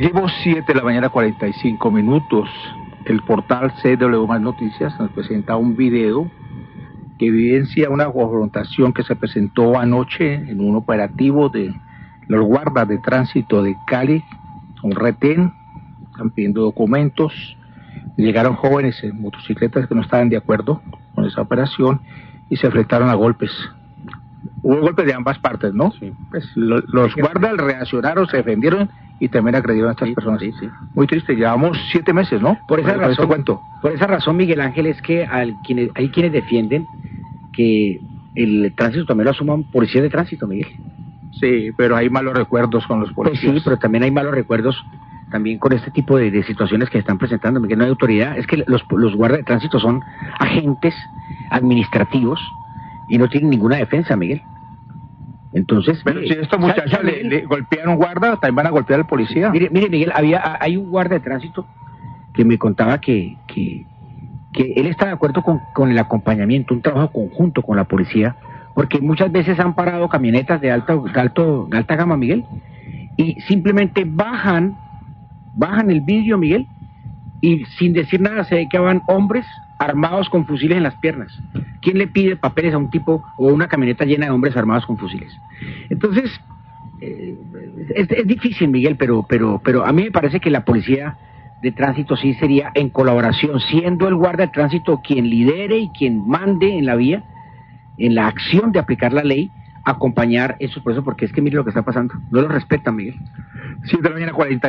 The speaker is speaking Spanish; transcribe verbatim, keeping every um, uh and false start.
Llevo siete de la mañana, cuarenta y cinco minutos. El portal C W Más Noticias nos presenta un video que evidencia una confrontación que se presentó anoche en un operativo de los guardas de tránsito de Cali, un retén, están pidiendo documentos. Llegaron jóvenes en motocicletas que no estaban de acuerdo con esa operación y se enfrentaron a golpes. Hubo golpes de ambas partes, ¿no? Sí. Pues lo, los guardas reaccionaron, se defendieron y también agredieron a estas sí, personas. Sí, sí. Muy triste, llevamos siete meses, ¿no? Por esa por, razón, por cuento. Por esa razón, Miguel Ángel, es que al, quienes, hay quienes defienden que el tránsito también lo asuman policías de tránsito, Miguel. Sí, pero hay malos recuerdos con los policías. Pues sí, pero también hay malos recuerdos también con este tipo de, de situaciones que están presentando, Miguel. No hay autoridad, es que los, los guardas de tránsito son agentes administrativos y no tienen ninguna defensa, Miguel. Entonces, pero mire, si estos muchachos le, le golpean a un guarda, también van a golpear al policía. Mire, mire Miguel, había, hay un guarda de tránsito que me contaba que, que, que él está de acuerdo con, con el acompañamiento, un trabajo conjunto con la policía, porque muchas veces han parado camionetas de alta, de alto, de alta gama, Miguel, y simplemente bajan, bajan el vidrio, Miguel, y sin decir nada se ve que van hombres armados con fusiles en las piernas. ¿Quién le pide papeles a un tipo o una camioneta llena de hombres armados con fusiles? Entonces, eh, es, es difícil, Miguel, pero, pero, pero a mí me parece que la policía de tránsito sí sería en colaboración, siendo el guardia de tránsito quien lidere y quien mande en la vía, en la acción de aplicar la ley, acompañar esos procesos, porque es que mire lo que está pasando, no lo respetan, Miguel. siete de la mañana, cuarenta